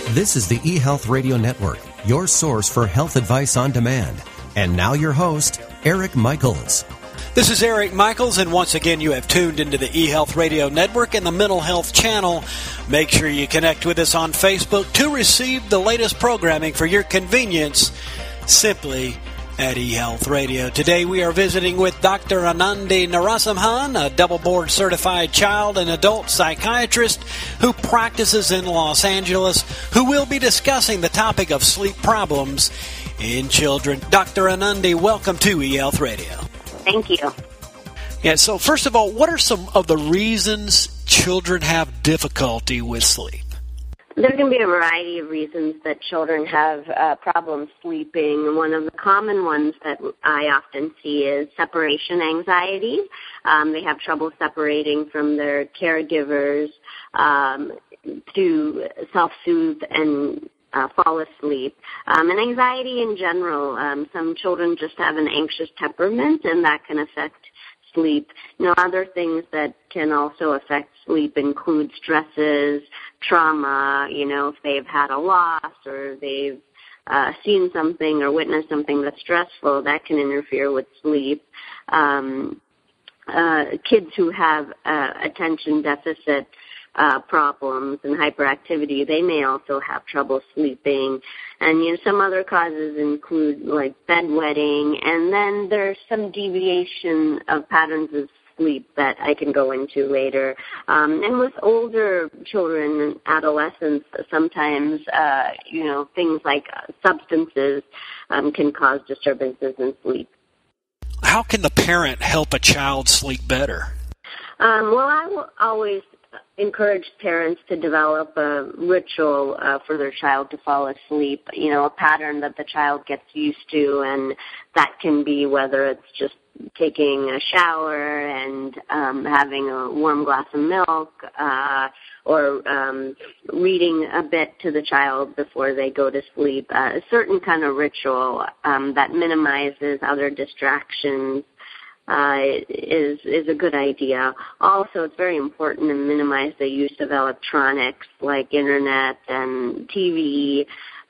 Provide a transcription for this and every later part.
This is the eHealth Radio Network, your source for health advice on demand. And now your host, Eric Michaels. This is Eric Michaels, and once again you have tuned into the eHealth Radio Network and the Mental Health Channel. Make sure you connect with us on Facebook to receive the latest programming for your convenience, simply at eHealth Radio. Today we are visiting with Dr. Anandi Narasimhan, a double-board certified child and adult psychiatrist who practices in Los Angeles, who will be discussing the topic of sleep problems in children. Dr. Anandi, welcome to eHealth Radio. Thank you. Yeah, so first of all, what are some of the reasons children have difficulty with sleep? There can be a variety of reasons that children have problems sleeping. One of the common ones that I often see is separation anxiety. They have trouble separating from their caregivers to self-soothe and fall asleep. And anxiety in general. Some children just have an anxious temperament, and that can affect sleep. Other things that can also affect sleep include stresses, trauma, if they've had a loss or they've seen something or witnessed something that's stressful, that can interfere with sleep. Kids who have attention deficit problems and hyperactivity, they may also have trouble sleeping. And, some other causes include, like, bedwetting, and then there's some deviation of patterns of sleep that I can go into later. And with older children and adolescents, sometimes, things like substances can cause disturbances in sleep. How can the parent help a child sleep better? Well, I will always encourage parents to develop a ritual for their child to fall asleep, a pattern that the child gets used to, and that can be whether it's just taking a shower and having a warm glass of milk or reading a bit to the child before they go to sleep, a certain kind of ritual that minimizes other distractions. Is a good idea. Also, it's very important to minimize the use of electronics like internet and TV.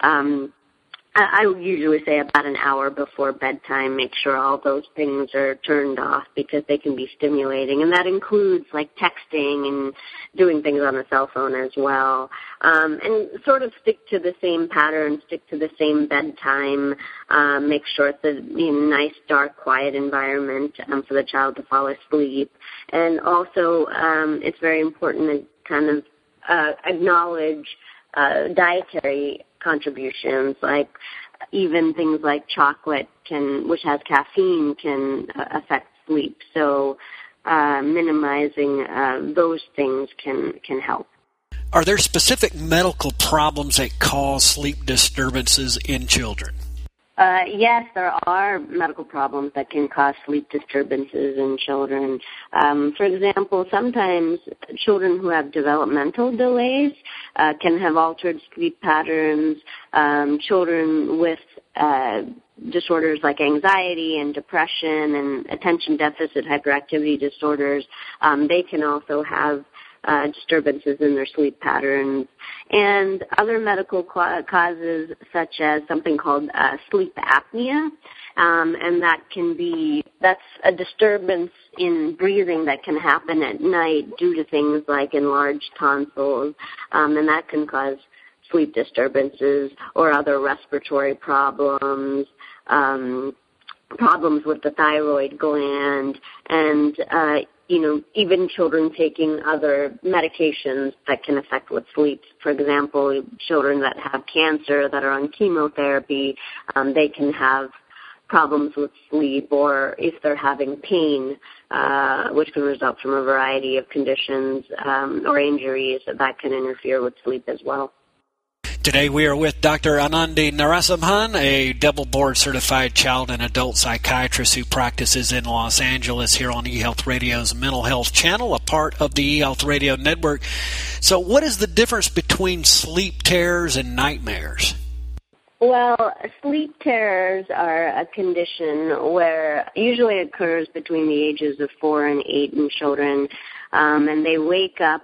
I would usually say about an hour before bedtime, make sure all those things are turned off because they can be stimulating. And that includes like texting and doing things on the cell phone as well. And sort of stick to the same pattern, stick to the same bedtime, make sure it's a nice, dark, quiet environment for the child to fall asleep. And also, it's very important to kind of acknowledge dietary contributions, like even things like chocolate which has caffeine, can affect sleep. So minimizing those things can help. Are there specific medical problems that cause sleep disturbances in children? Yes, there are medical problems that can cause sleep disturbances in children. For example, sometimes children who have developmental delays can have altered sleep patterns. Children with disorders like anxiety and depression and attention deficit hyperactivity disorders, they can also have disturbances in their sleep patterns, and other medical causes such as something called sleep apnea, and that's a disturbance in breathing that can happen at night due to things like enlarged tonsils, and that can cause sleep disturbances or other respiratory problems, problems with the thyroid gland, and even children taking other medications that can affect with sleep. For example, children that have cancer that are on chemotherapy, they can have problems with sleep, or if they're having pain, which can result from a variety of conditions or injuries, that can interfere with sleep as well. Today we are with Dr. Anandi Narasimhan, a double-board certified child and adult psychiatrist who practices in Los Angeles here on eHealth Radio's Mental Health Channel, a part of the eHealth Radio Network. So what is the difference between sleep terrors and nightmares? Well, sleep terrors are a condition where usually occurs between the ages of 4 and 8 in children, and they wake up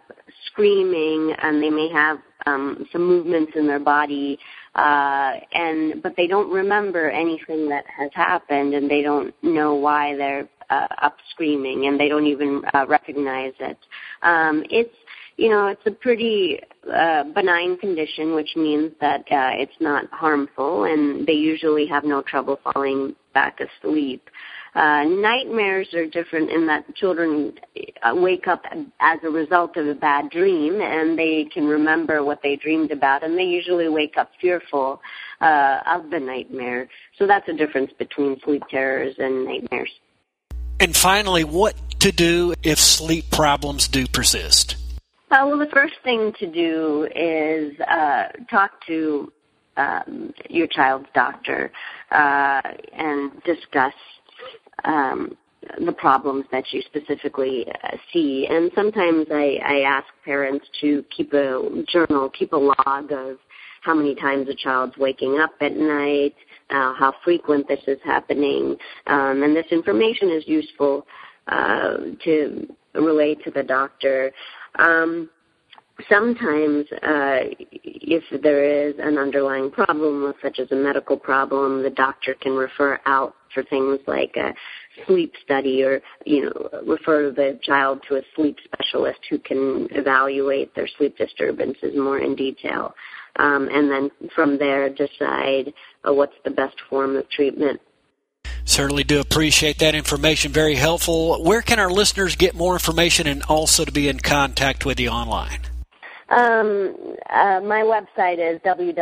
screaming, and they may have some movements in their body, but they don't remember anything that has happened, and they don't know why they're up screaming, and they don't even recognize it. It's a pretty benign condition, which means that it's not harmful, and they usually have no trouble falling back asleep. Nightmares are different in that children wake up as a result of a bad dream, and they can remember what they dreamed about, and they usually wake up fearful of the nightmare. So that's a difference between sleep terrors and nightmares. And finally, what to do if sleep problems do persist? Well, the first thing to do is talk to your child's doctor and discuss the problems that you specifically see. And sometimes I ask parents to keep a journal, keep a log of how many times a child's waking up at night, how frequent this is happening. And this information is useful to relate to the doctor. Sometimes, if there is an underlying problem, such as a medical problem, the doctor can refer out for things like a sleep study, or refer the child to a sleep specialist who can evaluate their sleep disturbances more in detail, and then from there decide what's the best form of treatment. Certainly do appreciate that information. Very helpful. Where can our listeners get more information and also to be in contact with you online? My website is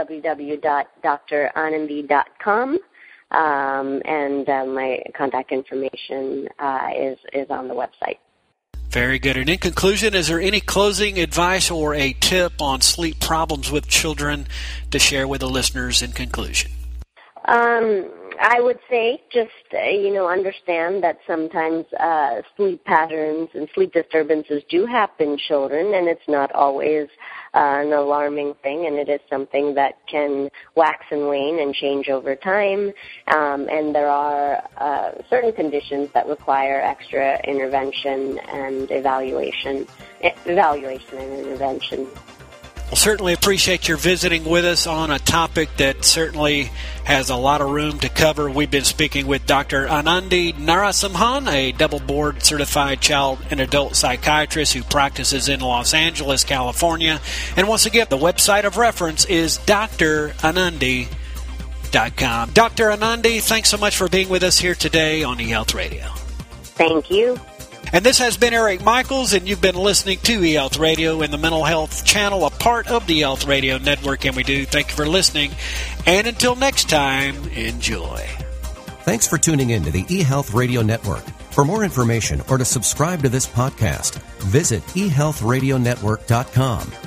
www.dranandi.com, and my contact information is on the website. Very good. And in conclusion, is there any closing advice or a tip on sleep problems with children to share with the listeners in conclusion? I would say just, understand that sometimes sleep patterns and sleep disturbances do happen in children, and it's not always an alarming thing, and it is something that can wax and wane and change over time. And there are certain conditions that require extra intervention and evaluation and intervention. Well, certainly appreciate your visiting with us on a topic that certainly has a lot of room to cover. We've been speaking with Dr. Anandi Narasimhan, a double board certified child and adult psychiatrist who practices in Los Angeles, California. And once again, the website of reference is dranandi.com. Dr. Anandi, thanks so much for being with us here today on eHealth Radio. Thank you. And this has been Eric Michaels, and you've been listening to eHealth Radio and the Mental Health Channel, a part of the eHealth Radio Network, and we do thank you for listening. And until next time, enjoy. Thanks for tuning in to the eHealth Radio Network. For more information or to subscribe to this podcast, visit eHealthRadioNetwork.com.